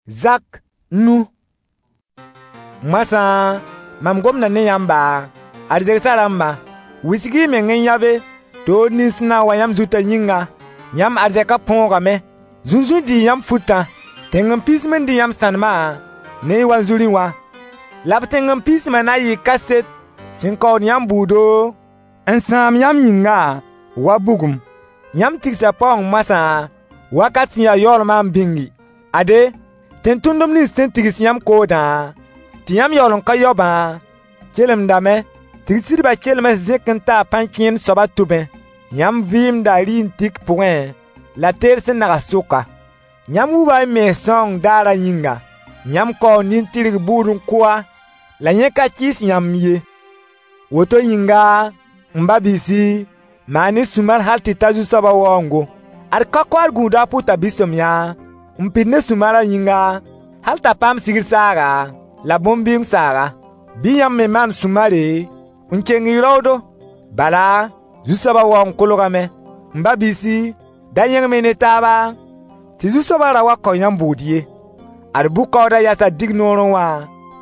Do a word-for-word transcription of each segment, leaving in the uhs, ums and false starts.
Zak nu masa mam gomna ne yamba arzek saramba wisigi mengen yabe to nisna wayam zuta yinga yam arzeka ponga me zunzu di yam futa tengam pismen di yam sanma ne wanzuri wa lab tengam pismen ayi kaset sinkon yam budo ansam yam yinga wabugum yam tiksa pong masa wakati ya yorman bingi ade tentundum ni sentigis yam koda tiyam yolon kayoba kelem dame tigsirba kelme zekenta pankien soba tube yam vim da rin tik point la terse na soka yam uba me song dara yinga yam ko nintirig burun kwa la nyeka kis yam ye woto yinga mbabisi mani sumar halti tazu soba wongo ar kakwar guda puta bisom ya mpidne sumara yinga halta pam sigir saga la bombing saga biyam me man sumare unkengi rodo bala jusaba won kologame mbabisi dayeng me netaba ti jusaba ra wa koyam budie arbu kawda yasa dignoron wa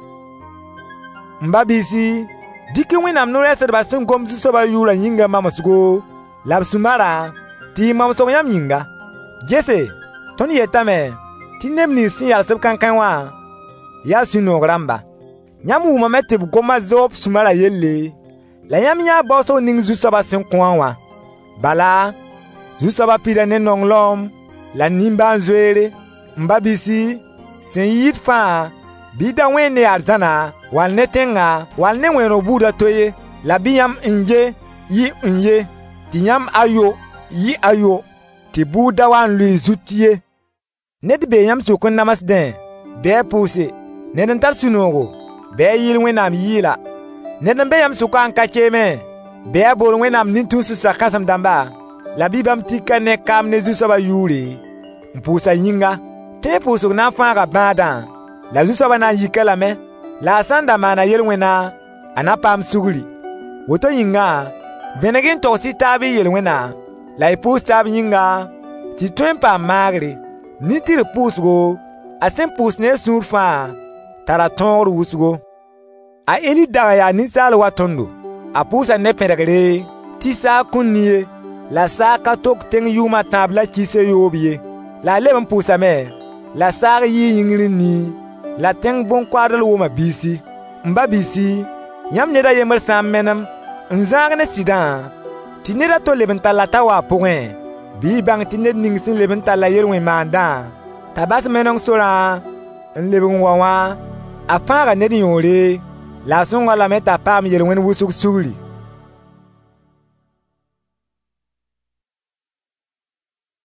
mbabisi diki winam no reser ba sun gom jusaba yura yinga mamasugo lab sumara ti mamso yam yinga jese toni yetame ti nemni sin yal sab kankan wa ya sino gramba nyamu ma mete bu goma zop sumara yelle la yam ya boso ning zu soba sin kwanwa bala zu soba pira ne nonglom la nimba nzwere mbabisi sin yit fa bida wene arzana wal netenga wal ne weno buda toye la biyam inye yi inye ti yam ayo yi ayo ti buda wan lui zutie ned be yam sukun namasden be puse neden tar sunogo be yil wenam yila neden be yam sukan kacheme be bol wenam nintusu sakasam damba la bibam tikane kam ne zusaba yuri mpusa yinga te pusu na fanga bada la zusaba na yikala me la sanda mana yel wena anapam suguri woto yinga venegin tosi tabi yel wena la ipus tabi yinga ti twempa magri ni tiri pusgo a sen pus ne surfa tara tonru wusgo a eli daga ya ni sal watondo a pusa ne peregre ti sa kunnie la sa ka tok ten yuma tabla kise yobiye la lem pusa me la sa yi yingri ni la ten bon kwadal woma bisi mba bisi yam ne da yemer sam menam nzang ne sidan ti ne da to leben talata wa point bi bang ti ned ning sin leben tala yelwen manda tabas menong sora en leben wawa afara ned yore la songa la meta pam yelwen wusuk sugri